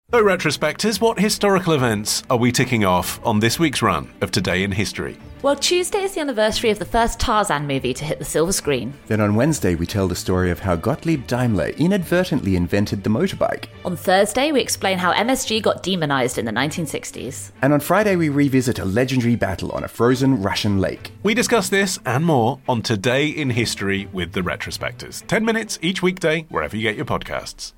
So, retrospectors, what historical events are we ticking off on this week's run of Today in History? Well, Tuesday is the anniversary of the first Tarzan movie to hit the silver screen. Then on Wednesday, we tell the story of how Gottlieb Daimler inadvertently invented the motorbike. On Thursday, we explain how MSG got demonized in the 1960s. And on Friday, we revisit a legendary battle on a frozen Russian lake. We discuss this and more on Today in History with the retrospectors. 10 minutes each weekday, wherever you get your podcasts.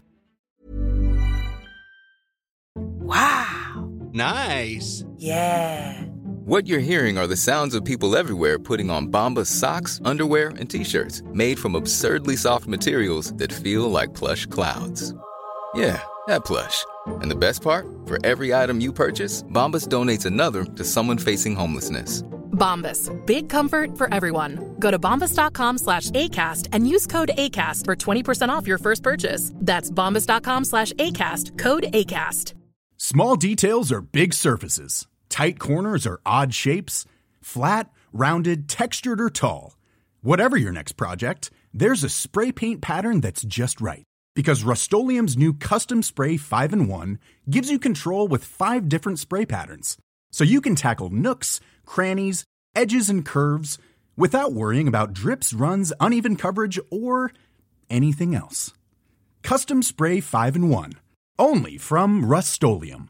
Wow. Nice. Yeah. What you're hearing are the sounds of people everywhere putting on Bombas socks, underwear, and T-shirts made from absurdly soft materials that feel like plush clouds. Yeah, that plush. And the best part? For every item you purchase, Bombas donates another to someone facing homelessness. Bombas. Big comfort for everyone. Go to bombas.com/ACAST and use code ACAST for 20% off your first purchase. That's bombas.com/ACAST. Code ACAST. Small details are big surfaces. Tight corners are odd shapes. Flat, rounded, textured, or tall. Whatever your next project, there's a spray paint pattern that's just right. Because Rust-Oleum's new Custom Spray 5-in-1 gives you control with 5 different spray patterns. So you can tackle nooks, crannies, edges, and curves without worrying about drips, runs, uneven coverage, or anything else. Custom Spray 5-in-1. Only from Rust-Oleum.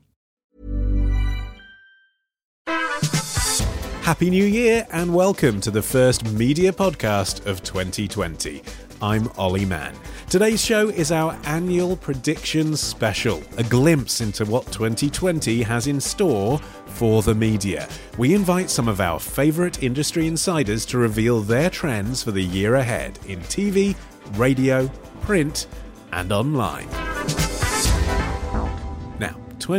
Happy New Year and welcome to the first media podcast of 2020. I'm Ollie Mann. Today's show is our annual predictions special, a glimpse into what 2020 has in store for the media. We invite some of our favourite industry insiders to reveal their trends for the year ahead in TV, radio, print and online. Now,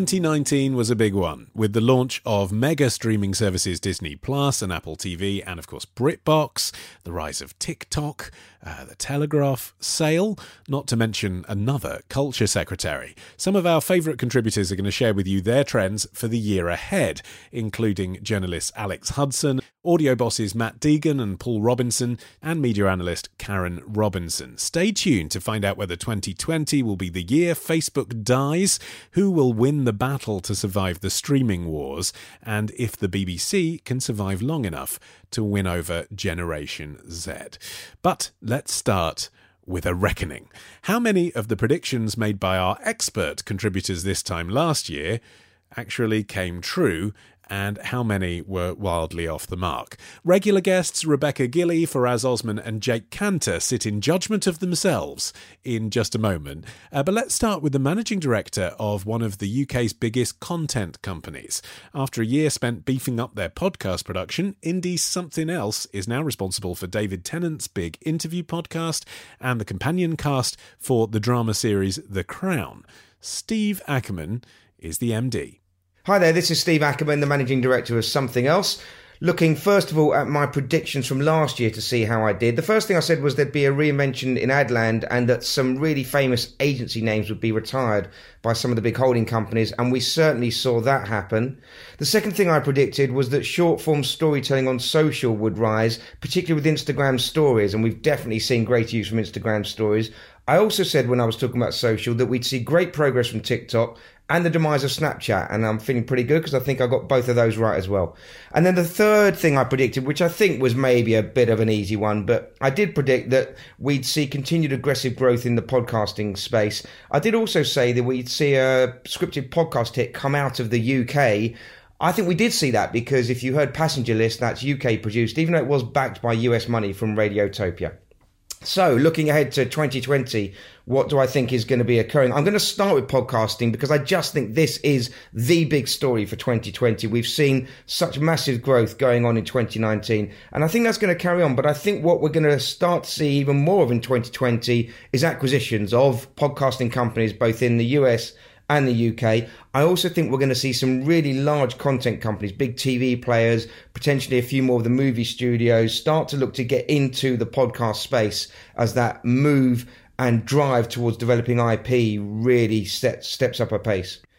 2019 was a big one, with the launch of mega streaming services Disney Plus and Apple TV, and of course BritBox, the rise of TikTok, the Telegraph sale, not to mention another culture secretary. Some of our favourite contributors are going to share with you their trends for the year ahead, including journalists Alex Hudson, audio bosses Matt Deegan and Paul Robinson, and media analyst Karen Robinson. Stay tuned to find out whether 2020 will be the year Facebook dies, who will win the battle to survive the streaming wars, and if the BBC can survive long enough to win over Generation Z. But let's start with a reckoning. How many of the predictions made by our expert contributors this time last year actually came true, and how many were wildly off the mark? Regular guests Rebecca Gilley, Faraz Osman and Jake Cantor sit in judgment of themselves in just a moment. But let's start with the managing director of one of the UK's biggest content companies. After a year spent beefing up their podcast production, Indie Something Else is now responsible for David Tennant's big interview podcast and the companion cast for the drama series The Crown. Steve Ackerman is the MD. Hi there, this is Steve Ackerman, the Managing Director of Something Else. Looking first of all at my predictions from last year to see how I did. The first thing I said was there'd be a reinvention in Adland and that some really famous agency names would be retired by some of the big holding companies, and we certainly saw that happen. The second thing I predicted was that short-form storytelling on social would rise, particularly with Instagram stories, and we've definitely seen great use from Instagram stories. I also said when I was talking about social that we'd see great progress from TikTok and the demise of Snapchat, and I'm feeling pretty good because I think I got both of those right as well. And then the third thing I predicted, which I think was maybe a bit of an easy one, but I did predict that we'd see continued aggressive growth in the podcasting space. I did also say that we'd see a scripted podcast hit come out of the UK. I think we did see that because if you heard Passenger List, that's UK produced, even though it was backed by US money from Radiotopia. So, looking ahead to 2020, what do I think is going to be occurring? I'm going to start with podcasting because I just think this is the big story for 2020. We've seen such massive growth going on in 2019, and I think that's going to carry on. But I think what we're going to start to see even more of in 2020 is acquisitions of podcasting companies, both in the US and the UK. I also think we're going to see some really large content companies, big TV players, potentially a few more of the movie studios start to look to get into the podcast space as that move and drive towards developing IP really steps up a pace.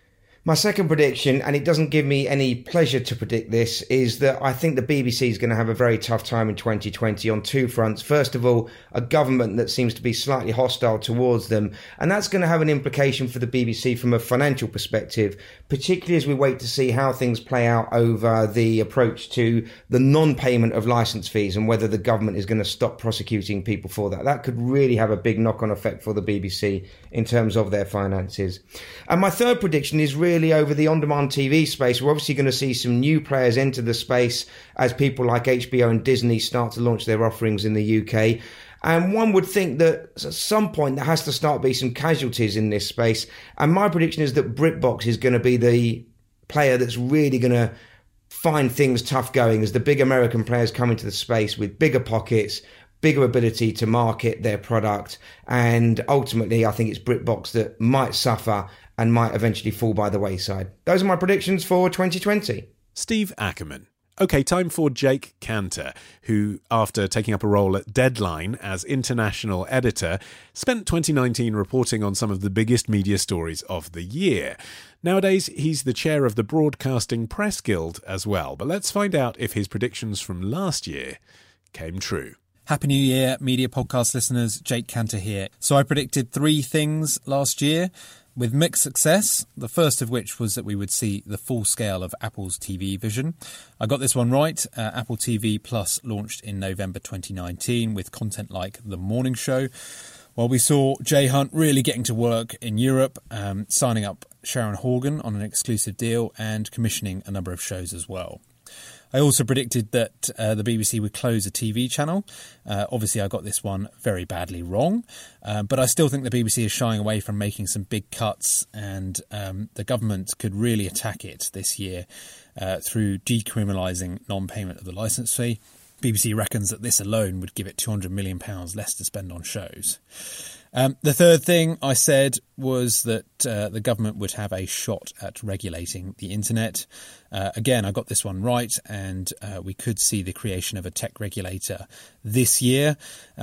My second prediction, and it doesn't give me any pleasure to predict this, is that I think the BBC is going to have a very tough time in 2020 on two fronts. First of all, a government that seems to be slightly hostile towards them, and that's going to have an implication for the BBC from a financial perspective, particularly as we wait to see how things play out over the approach to the non-payment of licence fees and whether the government is going to stop prosecuting people for that. That could really have a big knock-on effect for the BBC in terms of their finances. And my third prediction is really over the on-demand TV space. We're obviously going to see some new players enter the space as people like HBO and Disney start to launch their offerings in the UK. And one would think that at some point there has to start be some casualties in this space. And my prediction is that BritBox is going to be the player that's really going to find things tough going as the big American players come into the space with bigger pockets, bigger ability to market their product. And ultimately, I think it's BritBox that might suffer and might eventually fall by the wayside. Those are my predictions for 2020. Steve Ackerman. OK, time for Jake Cantor, who, after taking up a role at Deadline as international editor, spent 2019 reporting on some of the biggest media stories of the year. Nowadays, he's the chair of the Broadcasting Press Guild as well. But let's find out if his predictions from last year came true. Happy New Year, media podcast listeners. Jake Cantor here. So I predicted 3 things last year with mixed success, the first of which was that we would see the full scale of Apple's TV vision. I got this one right. Apple TV Plus launched in November 2019 with content like The Morning Show. While we saw Jay Hunt really getting to work in Europe, signing up Sharon Horgan on an exclusive deal and commissioning a number of shows as well. I also predicted that the BBC would close a TV channel. Obviously, I got this one very badly wrong, but I still think the BBC is shying away from making some big cuts, and the government could really attack it this year through decriminalising non-payment of the licence fee. BBC reckons that this alone would give it £200 million less to spend on shows. The third thing I said was that the government would have a shot at regulating the internet. Again, I got this one right, and we could see the creation of a tech regulator this year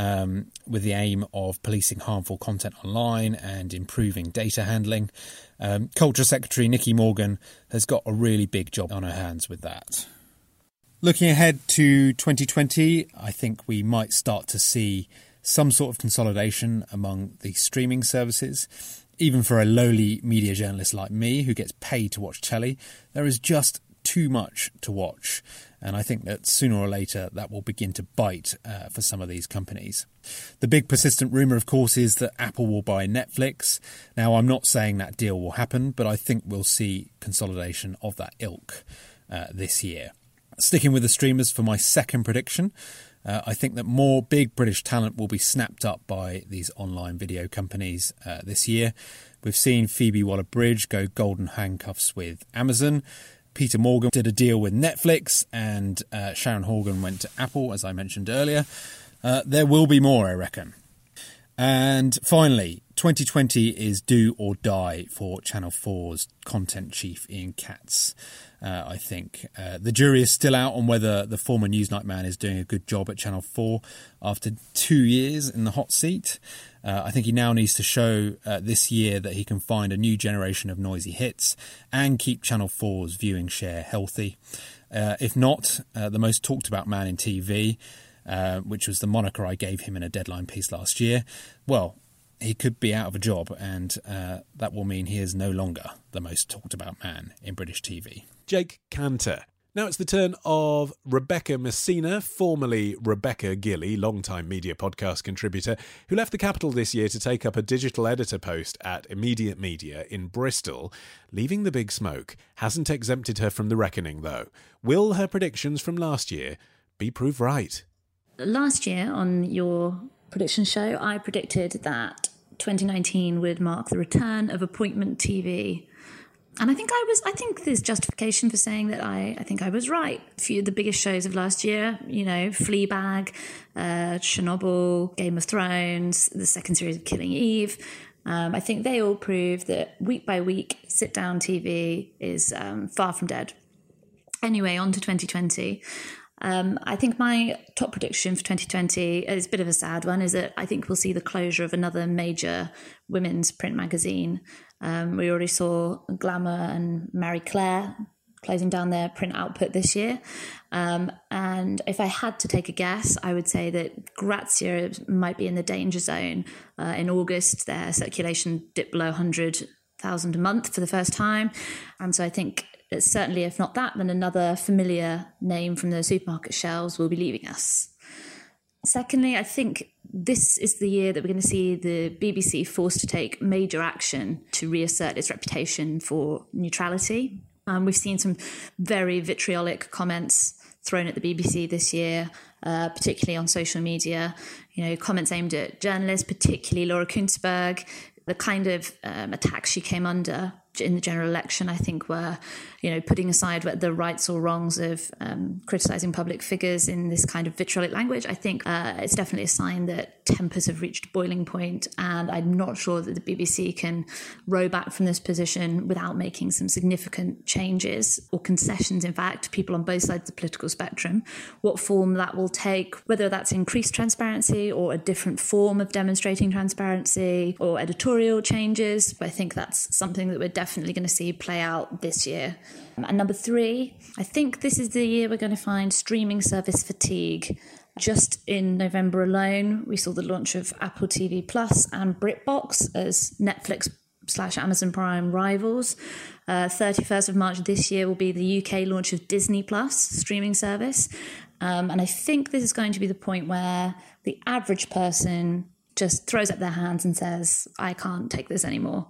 with the aim of policing harmful content online and improving data handling. Culture Secretary Nicky Morgan has got a really big job on her hands with that. Looking ahead to 2020, I think we might start to see some sort of consolidation among the streaming services. Even for a lowly media journalist like me who gets paid to watch telly, there is just too much to watch. And I think that sooner or later that will begin to bite for some of these companies. The big persistent rumour, of course, is that Apple will buy Netflix. Now, I'm not saying that deal will happen, but I think we'll see consolidation of that ilk this year. Sticking with the streamers for my second prediction, I think that more big British talent will be snapped up by these online video companies this year. We've seen Phoebe Waller-Bridge go golden handcuffs with Amazon. Peter Morgan did a deal with Netflix, and Sharon Horgan went to Apple, as I mentioned earlier. There will be more, I reckon. And finally, 2020 is do or die for Channel 4's content chief Ian Katz. I think the jury is still out on whether the former Newsnight man is doing a good job at Channel 4 after 2 years in the hot seat. I think he now needs to show this year that he can find a new generation of noisy hits and keep Channel 4's viewing share healthy. If not, the most talked about man in TV, which was the moniker I gave him in a Deadline piece last year, well, he could be out of a job, and that will mean he is no longer the most talked about man in British TV. Jake Cantor. Now it's the turn of Rebecca Messina, formerly Rebecca Gilley, long-time media podcast contributor, who left the capital this year to take up a digital editor post at Immediate Media in Bristol. Leaving the big smoke hasn't exempted her from the reckoning, though. Will her predictions from last year be proved right? Last year on your prediction show, I predicted that 2019 would mark the return of appointment TV. And I think there's justification for saying that I think I was right. A few of the biggest shows of last year, Fleabag, Chernobyl, Game of Thrones, the second series of Killing Eve. I think they all prove that week by week, sit-down TV is far from dead. Anyway, on to 2020. I think my top prediction for 2020 is a bit of a sad one, is that I think we'll see the closure of another major women's print magazine. We already saw Glamour and Marie Claire closing down their print output this year. And if I had to take a guess, I would say that Grazia might be in the danger zone. In August, their circulation dipped below 100,000 a month for the first time. And so I think certainly, if not that, then another familiar name from the supermarket shelves will be leaving us. Secondly, I think this is the year that we're going to see the BBC forced to take major action to reassert its reputation for neutrality. We've seen some very vitriolic comments thrown at the BBC this year, particularly on social media. Comments aimed at journalists, particularly Laura Kuenssberg. The kind of attacks she came under in the general election, I think, were, putting aside the rights or wrongs of criticising public figures in this kind of vitriolic language. I think it's definitely a sign that tempers have reached boiling point, and I'm not sure that the BBC can row back from this position without making some significant changes or concessions, in fact, people on both sides of the political spectrum. What form that will take, whether that's increased transparency or a different form of demonstrating transparency or editorial changes, I think that's something that we're definitely going to see play out this year. And number 3, I think this is the year we're going to find streaming service fatigue. Just in November alone, we saw the launch of Apple TV Plus and BritBox as Netflix/Amazon Prime rivals. 31st of March this year will be the UK launch of Disney Plus streaming service. And I think this is going to be the point where the average person just throws up their hands and says, I can't take this anymore.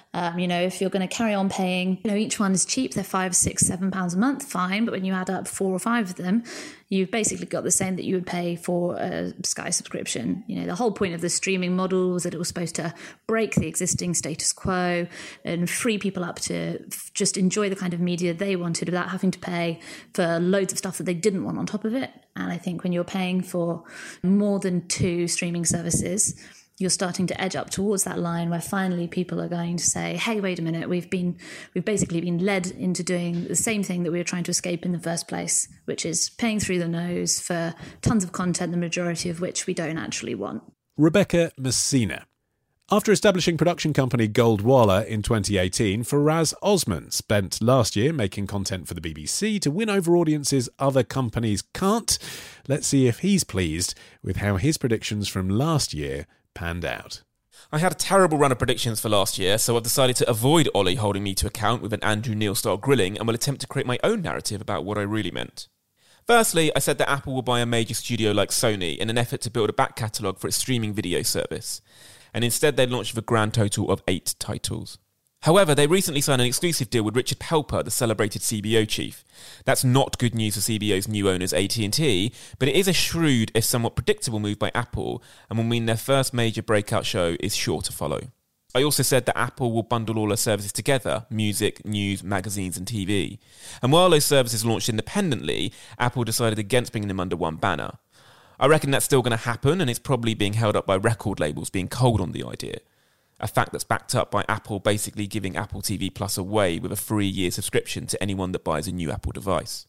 If you're going to carry on paying, each one is cheap. They're £5, £6, £7 a month, fine. But when you add up 4 or 5 of them, you've basically got the same that you would pay for a Sky subscription. The whole point of the streaming model was that it was supposed to break the existing status quo and free people up to just enjoy the kind of media they wanted without having to pay for loads of stuff that they didn't want on top of it. And I think when you're paying for more than 2 streaming services, you're starting to edge up towards that line where finally people are going to say, hey, wait a minute, we've basically been led into doing the same thing that we were trying to escape in the first place, which is paying through the nose for tons of content, the majority of which we don't actually want. Rebecca Messina. After establishing production company Goldwalla in 2018, Faraz Osman spent last year making content for the BBC to win over audiences other companies can't. Let's see if he's pleased with how his predictions from last year panned out. I had a terrible run of predictions for last year, so I've decided to avoid Ollie holding me to account with an Andrew Neil-style grilling and will attempt to create my own narrative about what I really meant. Firstly, I said that Apple will buy a major studio like Sony in an effort to build a back catalogue for its streaming video service, and instead they launched with a grand total of 8 titles. However, they recently signed an exclusive deal with Richard Pelper, the celebrated CBO chief. That's not good news for CBO's new owners AT&T, but it is a shrewd, if somewhat predictable move by Apple, and will mean their first major breakout show is sure to follow. I also said that Apple will bundle all their services together, music, news, magazines and TV. And while those services launched independently, Apple decided against bringing them under one banner. I reckon that's still going to happen, and it's probably being held up by record labels being cold on the idea. A fact that's backed up by Apple basically giving Apple TV Plus away with a free year subscription to anyone that buys a new Apple device.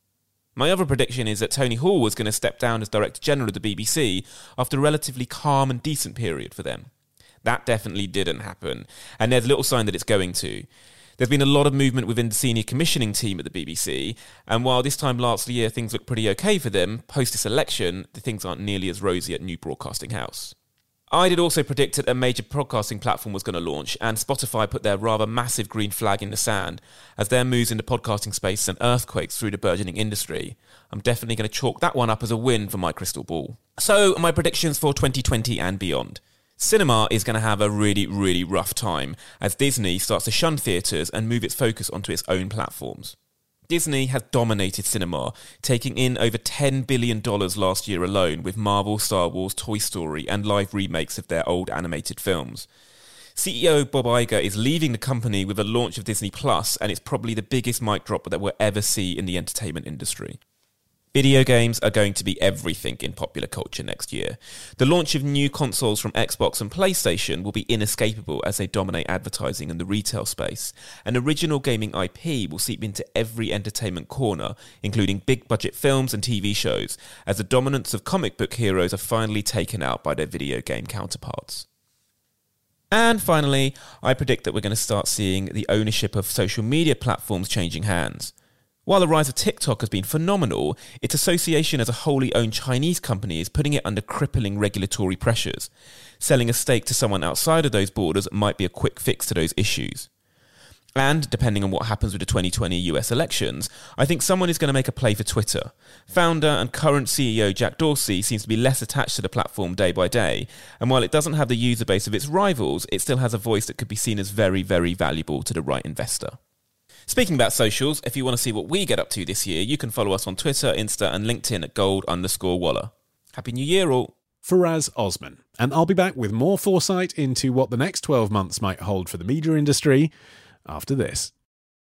My other prediction is that Tony Hall was going to step down as Director General of the BBC after a relatively calm and decent period for them. That definitely didn't happen, and there's little sign that it's going to. There's been a lot of movement within the senior commissioning team at the BBC, and while this time last year things looked pretty okay for them, post this election, the things aren't nearly as rosy at New Broadcasting House. I did also predict that a major podcasting platform was going to launch, and Spotify put their rather massive green flag in the sand as their moves into podcasting space sent earthquakes through the burgeoning industry. I'm definitely going to chalk that one up as a win for my crystal ball. So, my predictions for 2020 and beyond. Cinema is going to have a really, really rough time as Disney starts to shun theatres and move its focus onto its own platforms. Disney has dominated cinema, taking in over $10 billion last year alone with Marvel, Star Wars, Toy Story and live remakes of their old animated films. CEO Bob Iger is leaving the company with the launch of Disney Plus, and it's probably the biggest mic drop that we'll ever see in the entertainment industry. Video games are going to be everything in popular culture next year. The launch of new consoles from Xbox and PlayStation will be inescapable as they dominate advertising in the retail space. And original gaming IP will seep into every entertainment corner, including big-budget films and TV shows, as the dominance of comic book heroes are finally taken out by their video game counterparts. And finally, I predict that we're going to start seeing the ownership of social media platforms changing hands. While the rise of TikTok has been phenomenal, its association as a wholly owned Chinese company is putting it under crippling regulatory pressures. Selling a stake to someone outside of those borders might be a quick fix to those issues. And, depending on what happens with the 2020 US elections, I think someone is going to make a play for Twitter. Founder and current CEO Jack Dorsey seems to be less attached to the platform day by day, and while it doesn't have the user base of its rivals, it still has a voice that could be seen as very, very valuable to the right investor. Speaking about socials, if you want to see what we get up to this year, you can follow us on Twitter, Insta and LinkedIn at gold_Waller. Happy New Year all! Faraz Osman, and I'll be back with more foresight into what the next 12 months might hold for the media industry after this.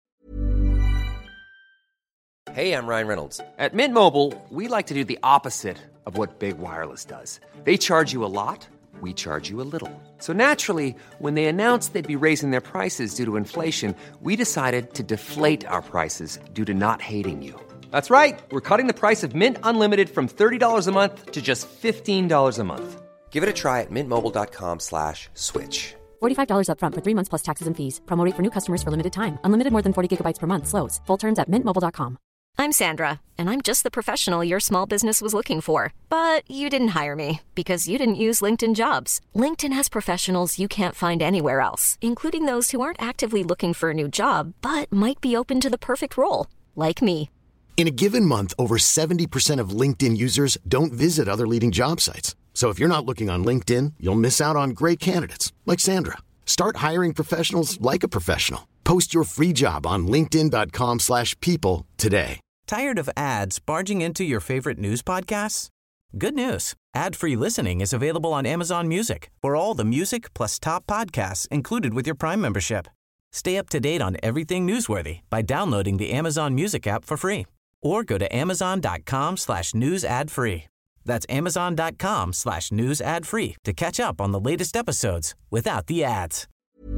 Hey, I'm Ryan Reynolds. At Mint Mobile, we like to do the opposite of what Big Wireless does. They charge you a lot, we charge you a little. So naturally, when they announced they'd be raising their prices due to inflation, we decided to deflate our prices due to not hating you. That's right. We're cutting the price of Mint Unlimited from $30 a month to just $15 a month. Give it a try at mintmobile.com/switch. $45 up front for 3 months plus taxes and fees. Promo rate for new customers for limited time. Unlimited more than 40 gigabytes per month. Slows full terms at mintmobile.com. I'm Sandra, and I'm just the professional your small business was looking for. But you didn't hire me because you didn't use LinkedIn Jobs. LinkedIn has professionals you can't find anywhere else, including those who aren't actively looking for a new job, but might be open to the perfect role, like me. In a given month, over 70% of LinkedIn users don't visit other leading job sites. So if you're not looking on LinkedIn, you'll miss out on great candidates like Sandra. Start hiring professionals like a professional. Post your free job on linkedin.com/people today. Tired of ads barging into your favorite news podcasts? Good news. Ad-free listening is available on Amazon Music for all the music plus top podcasts included with your Prime membership. Stay up to date on everything newsworthy by downloading the Amazon Music app for free or go to amazon.com/news ad free. That's amazon.com/news ad free to catch up on the latest episodes without the ads.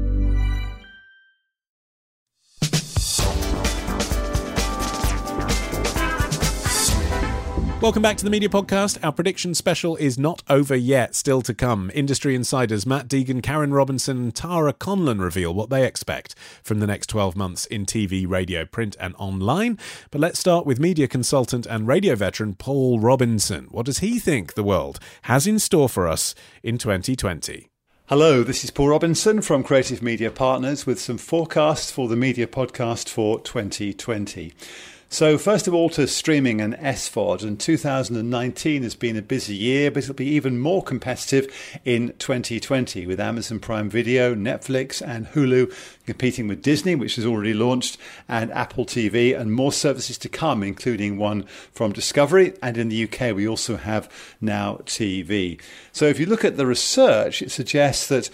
Welcome back to the Media Podcast. Our prediction special is not over yet, still to come. Industry insiders Matt Deegan, Karen Robinson and Tara Conlon reveal what they expect from the next 12 months in TV, radio, print and online. But let's start with media consultant and radio veteran Paul Robinson. What does he think the world has in store for us in 2020? Hello, this is Paul Robinson from Creative Media Partners with some forecasts for the Media Podcast for 2020. So first of all to streaming and SVOD, and 2019 has been a busy year, but it'll be even more competitive in 2020 with Amazon Prime Video, Netflix and Hulu competing with Disney, which has already launched, and Apple TV, and more services to come, including one from Discovery, and in the UK we also have Now TV. So if you look at the research, it suggests that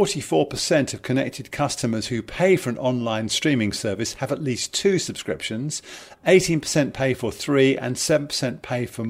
44% of connected customers who pay for an online streaming service have at least 2 subscriptions, 18% pay for 3 and 7% pay for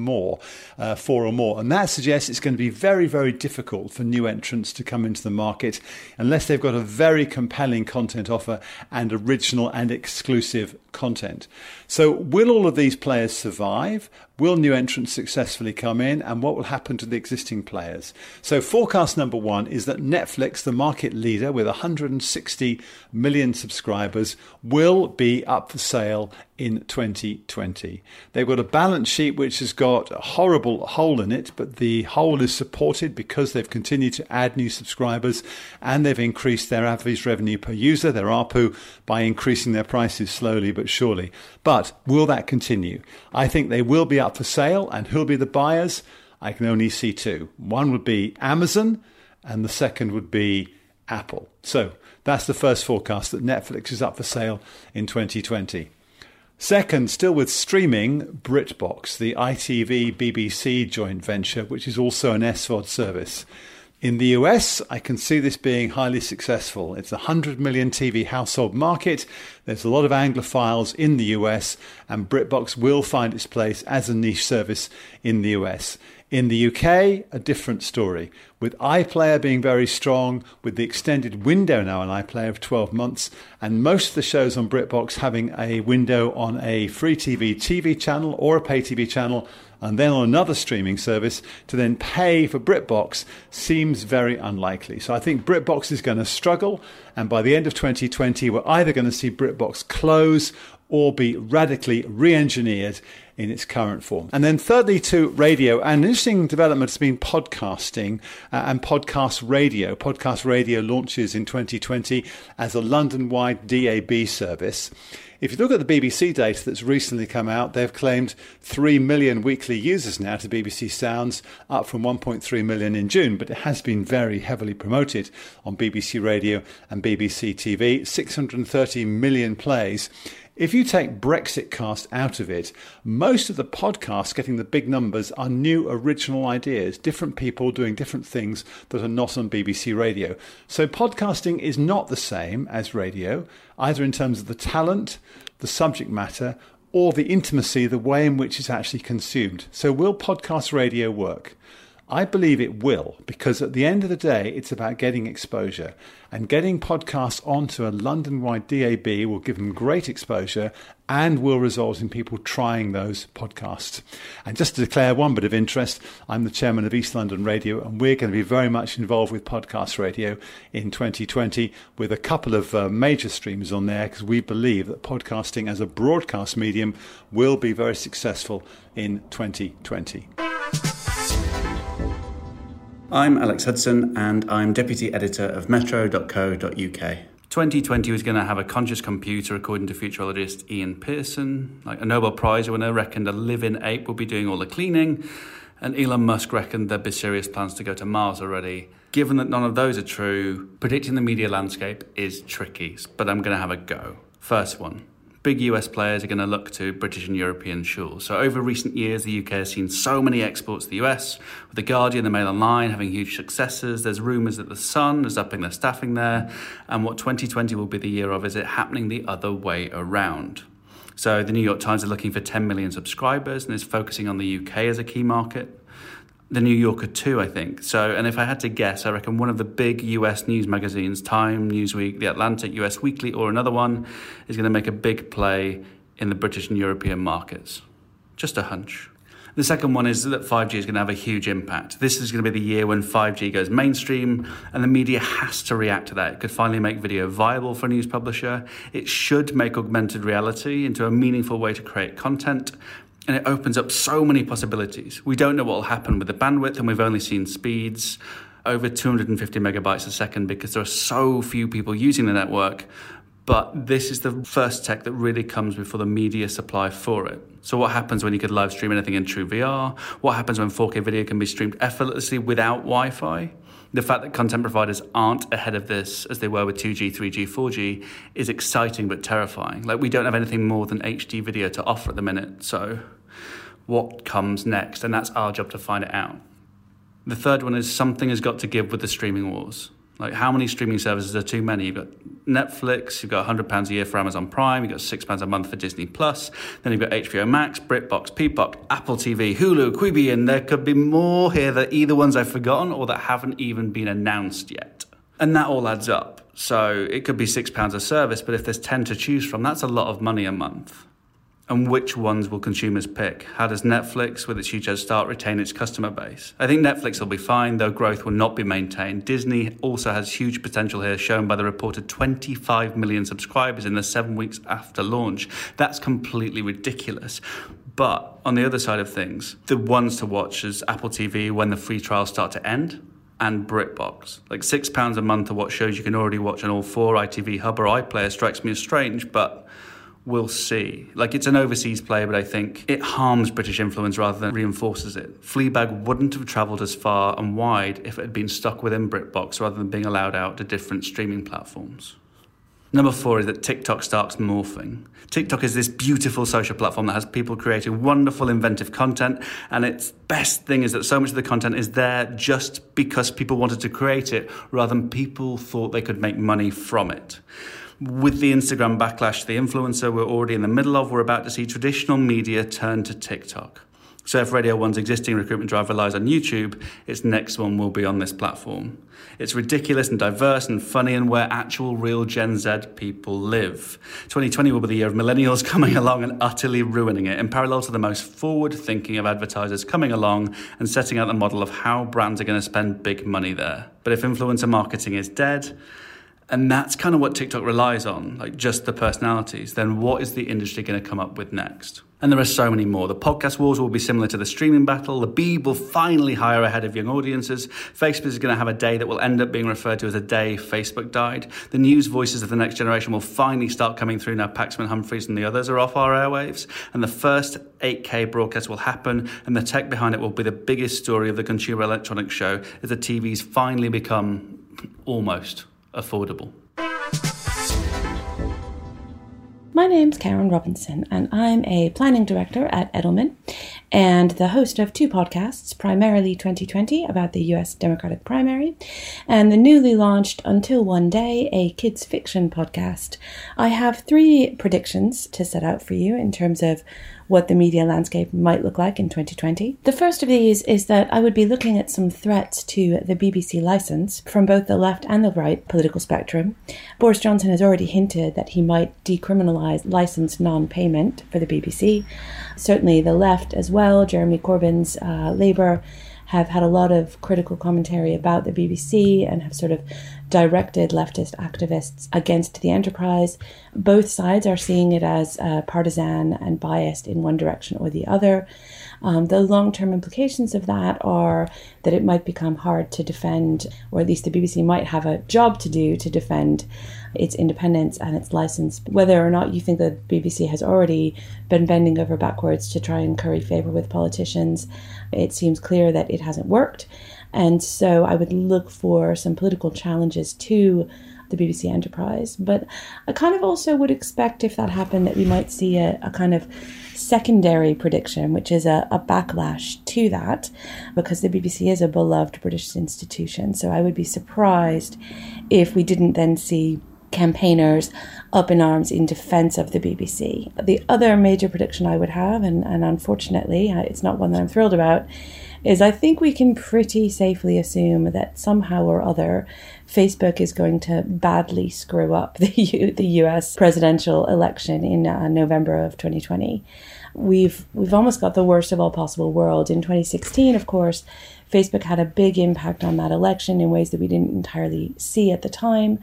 4 or more. And that suggests it's going to be very, very difficult for new entrants to come into the market unless they've got a very compelling content offer and original and exclusive content. So will all of these players survive? Will new entrants successfully come in? And what will happen to the existing players? So forecast number 1 is that Netflix, the market leader with 160 million subscribers, will be up for sale in 2020. They've got a balance sheet which has got a horrible hole in it, but the hole is supported because they've continued to add new subscribers and they've increased their average revenue per user, their ARPU, by increasing their prices slowly but surely. But will that continue? I think they will be up for sale, and who'll be the buyers? I can only see 2. One would be Amazon and the second would be Apple. So that's the first forecast, that Netflix is up for sale in 2020. Second, still with streaming, BritBox, the ITV BBC joint venture, which is also an SVOD service. In the US, I can see this being highly successful. It's a 100 million TV household market. There's a lot of Anglophiles in the US, and BritBox will find its place as a niche service in the US. In the UK, a different story, with iPlayer being very strong, with the extended window now on iPlayer of 12 months, and most of the shows on BritBox having a window on a free TV channel or a pay TV channel, and then on another streaming service to then pay for BritBox seems very unlikely. So I think BritBox is going to struggle, and by the end of 2020, we're either going to see BritBox close or be radically re-engineered in its current form. And then thirdly to radio, an interesting development has been podcasting and podcast radio. Podcast radio launches in 2020 as a London-wide DAB service. If you look at the BBC data that's recently come out, they've claimed 3 million weekly users now to BBC Sounds, up from 1.3 million in June, but it has been very heavily promoted on BBC Radio and BBC TV, 630 million plays. If you take Brexitcast out of it, most of the podcasts getting the big numbers are new original ideas, different people doing different things that are not on BBC Radio. So podcasting is not the same as radio, either in terms of the talent, the subject matter, or the intimacy, the way in which it's actually consumed. So will podcast radio work? I believe it will, because at the end of the day, it's about getting exposure. And getting podcasts onto a London-wide DAB will give them great exposure and will result in people trying those podcasts. And just to declare one bit of interest, I'm the chairman of East London Radio, and we're going to be very much involved with podcast radio in 2020 with a couple of major streamers on there, because we believe that podcasting as a broadcast medium will be very successful in 2020. I'm Alex Hudson, and I'm Deputy Editor of Metro.co.uk. 2020 was going to have a conscious computer, according to futurologist Ian Pearson. Like a Nobel Prize winner reckoned a live-in ape would be doing all the cleaning, and Elon Musk reckoned there'd be serious plans to go to Mars already. Given that none of those are true, predicting the media landscape is tricky, but I'm going to have a go. First one. Big US players are going to look to British and European shores. So over recent years, the UK has seen so many exports to the US, with The Guardian, the Mail Online having huge successes. There's rumours that The Sun is upping their staffing there. And what 2020 will be the year of is it happening the other way around. So the New York Times are looking for 10 million subscribers and is focusing on the UK as a key market. The New Yorker too, I think. So, and if I had to guess, I reckon one of the big US news magazines, Time, Newsweek, The Atlantic, US Weekly, or another one, is going to make a big play in the British and European markets. Just a hunch. The second one is that 5G is going to have a huge impact. This is going to be the year when 5G goes mainstream, and the media has to react to that. It could finally make video viable for a news publisher. It should make augmented reality into a meaningful way to create content. And it opens up so many possibilities. We don't know what will happen with the bandwidth, and we've only seen speeds over 250 megabytes a second because there are so few people using the network. But this is the first tech that really comes before the media supply for it. So what happens when you could live stream anything in true VR? What happens when 4K video can be streamed effortlessly without Wi-Fi? The fact that content providers aren't ahead of this as they were with 2G, 3G, 4G is exciting but terrifying. Like, we don't have anything more than HD video to offer at the minute. So what comes next? And that's our job to find it out. The third one is something has got to give with the streaming wars. Like, how many streaming services are too many? You've got Netflix, you've got £100 a year for Amazon Prime, you've got £6 a month for Disney+, then you've got HBO Max, BritBox, Peacock, Apple TV, Hulu, Quibi, and there could be more here that either ones I've forgotten or that haven't even been announced yet. And that all adds up. So it could be £6 a service, but if there's 10 to choose from, that's a lot of money a month. And which ones will consumers pick? How does Netflix, with its huge head start, retain its customer base? I think Netflix will be fine, though growth will not be maintained. Disney also has huge potential here, shown by the reported 25 million subscribers in the 7 weeks after launch. That's completely ridiculous. But on the other side of things, the ones to watch is Apple TV when the free trials start to end, and BritBox. Like £6 a month to watch shows you can already watch on all four. ITV Hub or iPlayer strikes me as strange, but we'll see. Like, it's an overseas play, but I think it harms British influence rather than reinforces it. Fleabag wouldn't have travelled as far and wide if it had been stuck within BritBox rather than being allowed out to different streaming platforms. Number 4 is that TikTok starts morphing. TikTok is this beautiful social platform that has people creating wonderful, inventive content, and its best thing is that so much of the content is there just because people wanted to create it rather than people thought they could make money from it. With the Instagram backlash to the influencer we're already in the middle of, we're about to see traditional media turn to TikTok. So if Radio 1's existing recruitment drive relies on YouTube, its next one will be on this platform. It's ridiculous and diverse and funny and where actual real Gen Z people live. 2020 will be the year of millennials coming along and utterly ruining it, in parallel to the most forward-thinking of advertisers coming along and setting out the model of how brands are going to spend big money there. But if influencer marketing is dead, and that's kind of what TikTok relies on, like just the personalities, then what is the industry going to come up with next? And there are so many more. The podcast wars will be similar to the streaming battle. The Beeb will finally hire ahead of young audiences. Facebook is going to have a day that will end up being referred to as a day Facebook died. The news voices of the next generation will finally start coming through now Paxman Humphreys and the others are off our airwaves. And the first 8K broadcast will happen, and the tech behind it will be the biggest story of the Consumer Electronics Show as the TVs finally become almost affordable. My name's Karen Robinson, and I'm a planning director at Edelman and the host of two podcasts, primarily 2020 about the US Democratic primary, and the newly launched Until One Day, a kids fiction podcast. I have 3 predictions to set out for you in terms of what the media landscape might look like in 2020. The first of these is that I would be looking at some threats to the BBC licence from both the left and the right political spectrum. Boris Johnson has already hinted that he might decriminalise licence non-payment for the BBC. Certainly the left as well, Jeremy Corbyn's Labour, have had a lot of critical commentary about the BBC and have sort of directed leftist activists against the enterprise. Both sides are seeing it as partisan and biased in one direction or the other. The long-term implications of that are that it might become hard to defend, or at least the BBC might have a job to do to defend its independence and its license. Whether or not you think the BBC has already been bending over backwards to try and curry favour with politicians, it seems clear that it hasn't worked. And so I would look for some political challenges to the BBC enterprise. But I kind of also would expect, if that happened, that we might see a kind of secondary prediction, which is a backlash to that, because the BBC is a beloved British institution. So I would be surprised if we didn't then see campaigners up in arms in defence of the BBC. The other major prediction I would have, and unfortunately it's not one that I'm thrilled about, is I think we can pretty safely assume that somehow or other Facebook is going to badly screw up the US presidential election in November of 2020. We've almost got the worst of all possible worlds. In 2016, of course, Facebook had a big impact on that election in ways that we didn't entirely see at the time,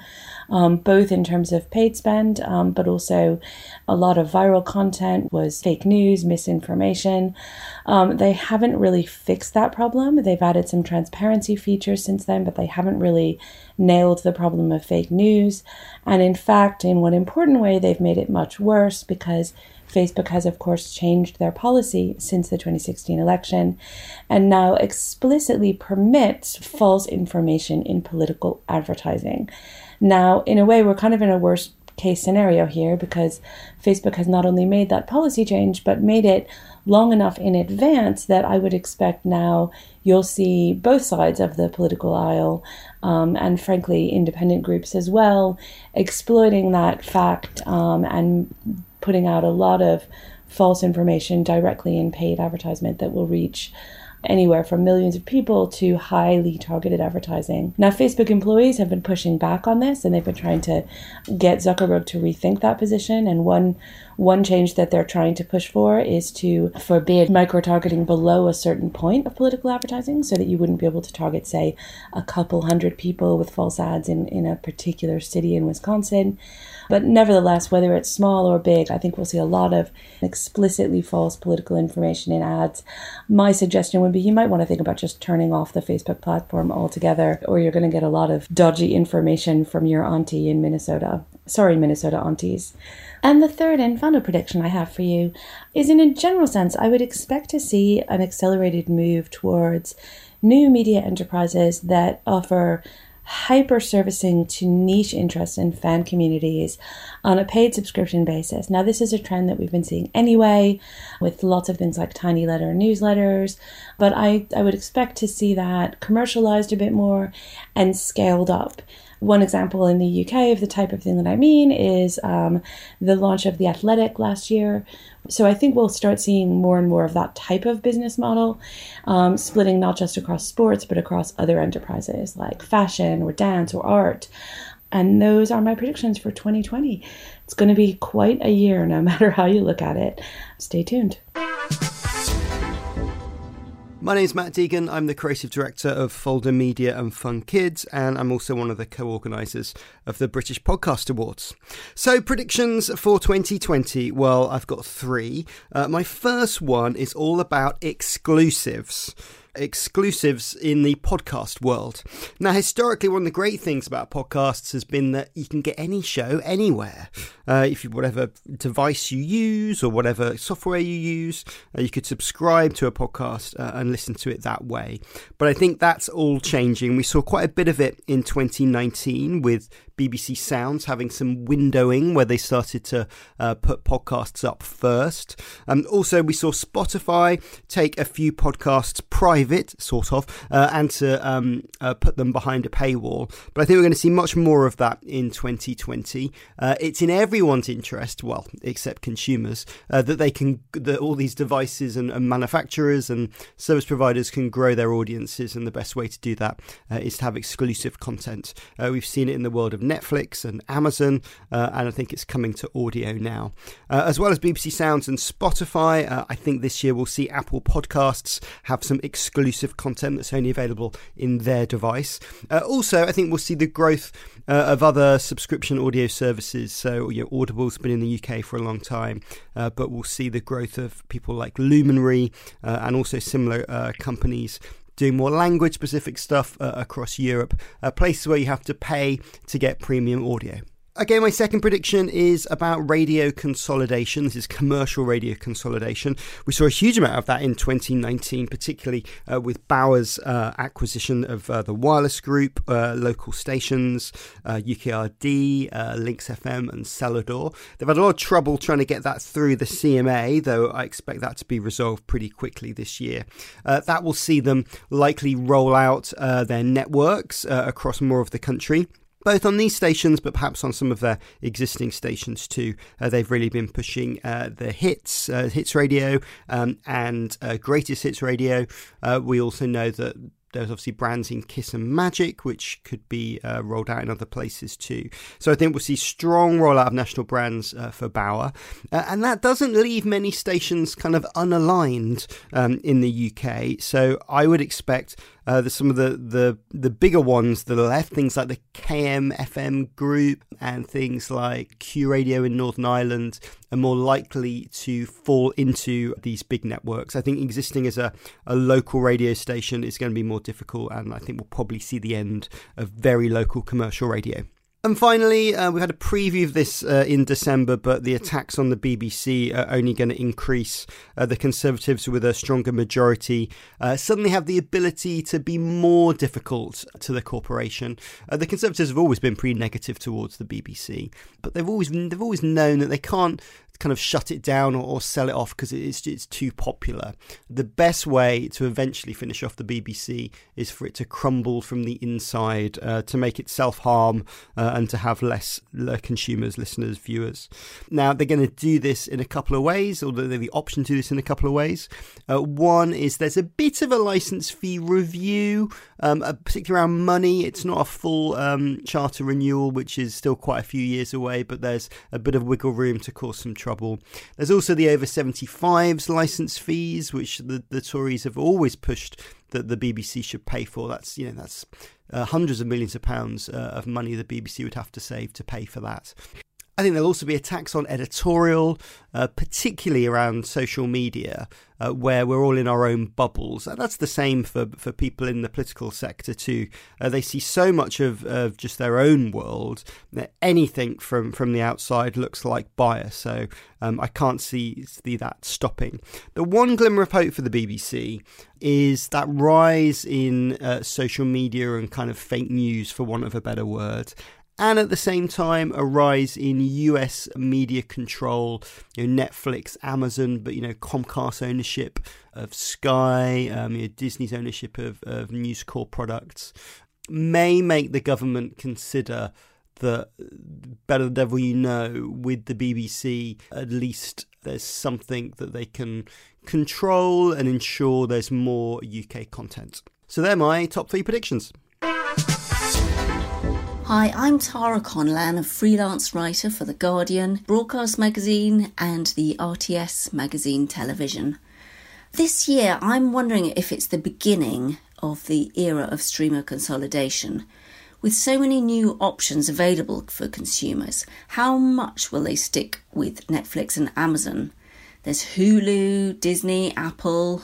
both in terms of paid spend, but also a lot of viral content was fake news, misinformation. They haven't really fixed that problem. They've added some transparency features since then, but they haven't really nailed the problem of fake news. And in fact, in one important way, they've made it much worse because Facebook has, of course, changed their policy since the 2016 election and now explicitly permits false information in political advertising. Now, in a way, we're kind of in a worst case scenario here because Facebook has not only made that policy change, but made it long enough in advance that I would expect now you'll see both sides of the political aisle and frankly independent groups as well exploiting that fact and putting out a lot of false information directly in paid advertisement that will reach anywhere from millions of people to highly targeted advertising. Now, Facebook employees have been pushing back on this, and they've been trying to get Zuckerberg to rethink that position. And one change that they're trying to push for is to forbid micro-targeting below a certain point of political advertising so that you wouldn't be able to target, say, a couple hundred people with false ads in a particular city in Wisconsin. But nevertheless, whether it's small or big, I think we'll see a lot of explicitly false political information in ads. My suggestion would be you might want to think about just turning off the Facebook platform altogether, or you're going to get a lot of dodgy information from your auntie in Minnesota. Sorry, Minnesota aunties. And the third and final prediction I have for you is, in a general sense, I would expect to see an accelerated move towards new media enterprises that offer hyper-servicing to niche interests and fan communities on a paid subscription basis. Now, this is a trend that we've been seeing anyway with lots of things like tiny letter newsletters, but I would expect to see that commercialized a bit more and scaled up. One example in the UK of the type of thing that I mean is the launch of The Athletic last year. So I think we'll start seeing more and more of that type of business model, splitting not just across sports, but across other enterprises like fashion or dance or art. And those are my predictions for 2020. It's going to be quite a year, no matter how you look at it. Stay tuned. My name's Matt Deegan. I'm the creative director of Folder Media and Fun Kids, and I'm also one of the co-organisers of the British Podcast Awards. So, predictions for 2020. Well, I've got 3. My first one is all about exclusives in the podcast world. Now, historically, one of the great things about podcasts has been that you can get any show anywhere. If you whatever device you use or whatever software you use, you could subscribe to a podcast and listen to it that way. But I think that's all changing. We saw quite a bit of it in 2019 with BBC Sounds having some windowing where they started to put podcasts up first. Also, we saw Spotify take a few podcasts private, sort of, and to put them behind a paywall. But I think we're going to see much more of that in 2020. It's in everyone's interest, well, except consumers, that all these devices and manufacturers and service providers can grow their audiences, and the best way to do that is to have exclusive content. We've seen it in the world of Netflix and Amazon, and I think it's coming to audio now. As well as BBC Sounds and Spotify, I think this year we'll see Apple Podcasts have some exclusive content that's only available in their device. Also, I think we'll see the growth of other subscription audio services. So, Audible's been in the UK for a long time, but we'll see the growth of people like Luminary and also similar companies doing more language-specific stuff across Europe, places where you have to pay to get premium audio. Okay, my second prediction is about radio consolidation. This is commercial radio consolidation. We saw a huge amount of that in 2019, particularly with Bauer's acquisition of the Wireless Group, local stations, UKRD, Lynx FM and Celador. They've had a lot of trouble trying to get that through the CMA, though I expect that to be resolved pretty quickly this year. That will see them likely roll out their networks across more of the country. Both on these stations, but perhaps on some of their existing stations too. They've really been pushing the hits radio and greatest hits radio. We also know that there's obviously brands in Kiss and Magic, which could be rolled out in other places too. So I think we'll see strong rollout of national brands for Bauer. And that doesn't leave many stations kind of unaligned in the UK. So I would expect some of the bigger ones that are left, things like the KM FM group and things like Q Radio in Northern Ireland, are more likely to fall into these big networks. I think existing as a local radio station is going to be more difficult, and I think we'll probably see the end of very local commercial radio. And finally, we had a preview of this in December, but the attacks on the BBC are only going to increase. The Conservatives, with a stronger majority, suddenly have the ability to be more difficult to the corporation. The Conservatives have always been pretty negative towards the BBC, but they've always known that they can't kind of shut it down or sell it off because it's too popular. The best way to eventually finish off the BBC is for it to crumble from the inside, to make it self-harm and to have less consumers, listeners, viewers. Now, they're going to do this in a couple of ways, or they're the option to do this in a couple of ways. One is there's a bit of a license fee review, particularly around money. It's not a full charter renewal, which is still quite a few years away, but there's a bit of wiggle room to cause some trouble. There's also the over 75s license fees, which the Tories have always pushed that the BBC should pay for. That's hundreds of millions of pounds of money the BBC would have to save to pay for that. I think there'll also be a tax on editorial, particularly around social media, where we're all in our own bubbles. And that's the same for people in the political sector too. They see so much of just their own world that anything from the outside looks like bias. So I can't see that stopping. The one glimmer of hope for the BBC is that rise in social media and kind of fake news, for want of a better word. And at the same time, a rise in US media control, Netflix, Amazon, but Comcast ownership of Sky, Disney's ownership of News Corp products. may make the government consider that Better the Devil You Know with the BBC, at least there's something that they can control and ensure there's more UK content. So they're my top 3 predictions. Hi, I'm Tara Conlan, a freelance writer for The Guardian, Broadcast Magazine and the RTS Magazine Television. This year, I'm wondering if it's the beginning of the era of streamer consolidation. With so many new options available for consumers, how much will they stick with Netflix and Amazon? There's Hulu, Disney, Apple,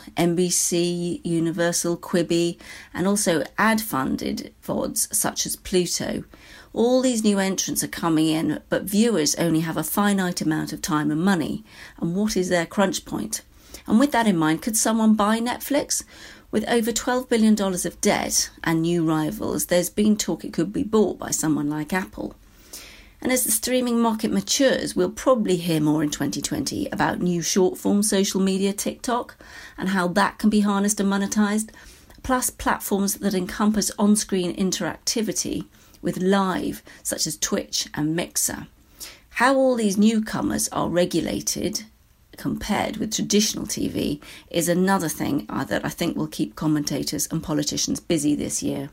NBC, Universal, Quibi, and also ad-funded VODs such as Pluto. All these new entrants are coming in, but viewers only have a finite amount of time and money. And what is their crunch point? And with that in mind, could someone buy Netflix? With over $12 billion of debt and new rivals, there's been talk it could be bought by someone like Apple. And as the streaming market matures, we'll probably hear more in 2020 about new short-form social media, TikTok, and how that can be harnessed and monetized, plus platforms that encompass on-screen interactivity with live, such as Twitch and Mixer. How all these newcomers are regulated compared with traditional TV is another thing that I think will keep commentators and politicians busy this year.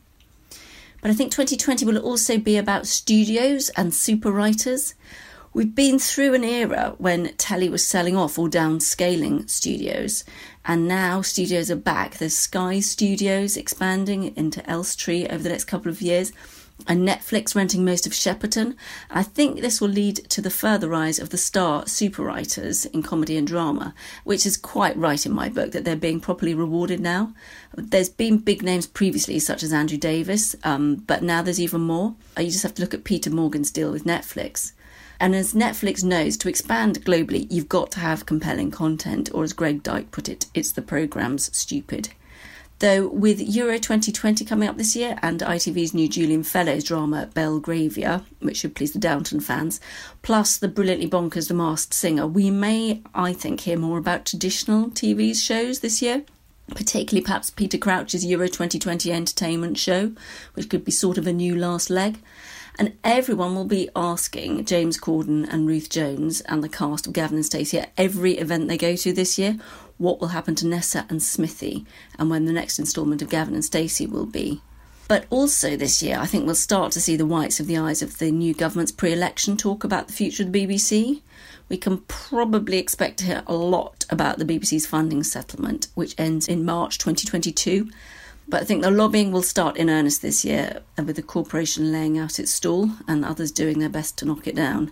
But I think 2020 will also be about studios and super writers. We've been through an era when telly was selling off or downscaling studios, and now studios are back. There's Sky Studios expanding into Elstree over the next couple of years, and Netflix renting most of Shepperton. I think this will lead to the further rise of the star super writers in comedy and drama, which is quite right in my book that they're being properly rewarded now. There's been big names previously, such as Andrew Davis, but now there's even more. You just have to look at Peter Morgan's deal with Netflix. And as Netflix knows, to expand globally, you've got to have compelling content, or as Greg Dyke put it, it's the programme's stupid. Though with Euro 2020 coming up this year and ITV's new Julian Fellowes drama Belgravia, which should please the Downton fans, plus the brilliantly bonkers The Masked Singer, we may, I think, hear more about traditional TV shows this year, particularly perhaps Peter Crouch's Euro 2020 entertainment show, which could be sort of a new last leg. And everyone will be asking James Corden and Ruth Jones and the cast of Gavin and Stacey at every event they go to this year, what will happen to Nessa and Smithy, and when the next instalment of Gavin and Stacey will be. But also this year, I think we'll start to see the whites of the eyes of the new government's pre-election talk about the future of the BBC. We can probably expect to hear a lot about the BBC's funding settlement, which ends in March 2022. But I think the lobbying will start in earnest this year, with the corporation laying out its stall and others doing their best to knock it down.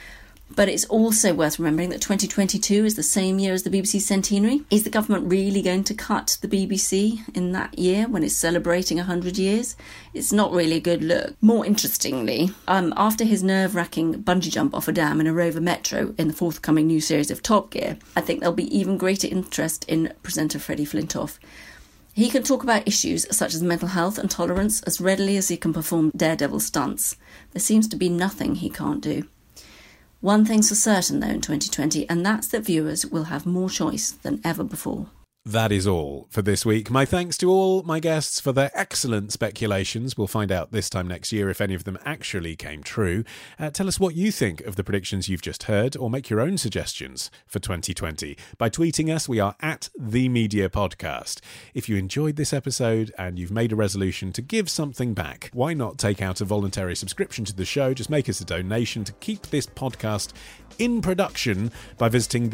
But it's also worth remembering that 2022 is the same year as the BBC centenary. Is the government really going to cut the BBC in that year when it's celebrating 100 years? It's not really a good look. More interestingly, after his nerve-wracking bungee jump off a dam in a Rover Metro in the forthcoming new series of Top Gear, I think there'll be even greater interest in presenter Freddie Flintoff. He can talk about issues such as mental health and tolerance as readily as he can perform daredevil stunts. There seems to be nothing he can't do. One thing's for certain, though, in 2020, and that's that viewers will have more choice than ever before. That is all for this week. My thanks to all my guests for their excellent speculations. We'll find out this time next year if any of them actually came true. Tell us what you think of the predictions you've just heard, or make your own suggestions for 2020 by tweeting us. We are at The Media Podcast. If you enjoyed this episode and you've made a resolution to give something back, why not take out a voluntary subscription to the show? Just make us a donation to keep this podcast in production by visiting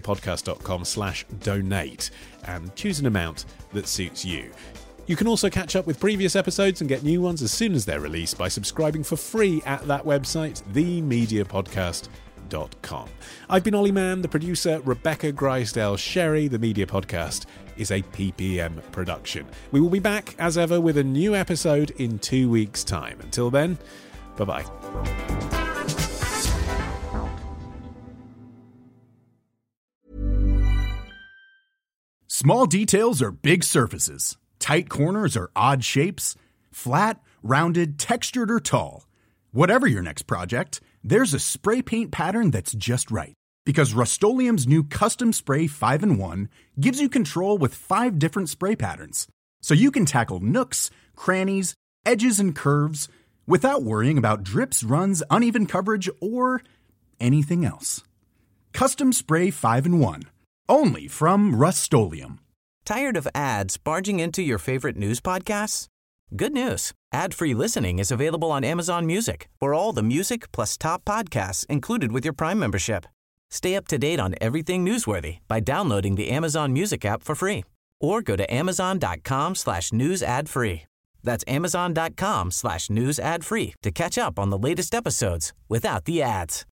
themediapodcast.com/donate and choose an amount that suits you. You can also catch up with previous episodes and get new ones as soon as they're released by subscribing for free at that website, themediapodcast.com. I've been Ollie Mann, the producer, Rebecca Grisdale-Sherry. The Media Podcast is a PPM production. We will be back, as ever, with a new episode in 2 weeks' time. Until then, bye-bye. Small details are big surfaces. Tight corners are odd shapes. Flat, rounded, textured, or tall. Whatever your next project, there's a spray paint pattern that's just right. Because Rust-Oleum's new Custom Spray 5-in-1 gives you control with 5 different spray patterns. So you can tackle nooks, crannies, edges and curves without worrying about drips, runs, uneven coverage, or anything else. Custom Spray 5-in-1. Only from Rust-Oleum. Tired of ads barging into your favorite news podcasts? Good news. Ad-free listening is available on Amazon Music for all the music plus top podcasts included with your Prime membership. Stay up to date on everything newsworthy by downloading the Amazon Music app for free or go to amazon.com/news ad free. That's amazon.com/news ad free to catch up on the latest episodes without the ads.